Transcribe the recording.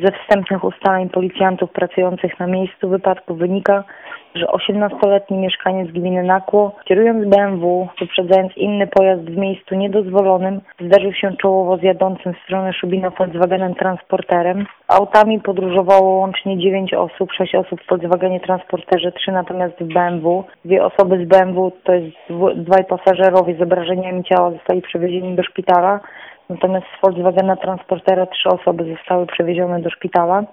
Ze wstępnych ustaleń policjantów pracujących na miejscu wypadku wynika, że 18-letni mieszkaniec gminy Nakło, kierując BMW, wyprzedzając inny pojazd w miejscu niedozwolonym, zderzył się czołowo z jadącym w stronę Szubina Volkswagenem transporterem. Autami podróżowało łącznie 9 osób, 6 osób w Volkswagenie transporterze, 3 natomiast w BMW. 2 osoby z BMW, to jest dwaj pasażerowie z obrażeniami ciała, zostali przewiezieni do szpitala. Natomiast z Volkswagena transportera 3 osoby zostały przewiezione do szpitala.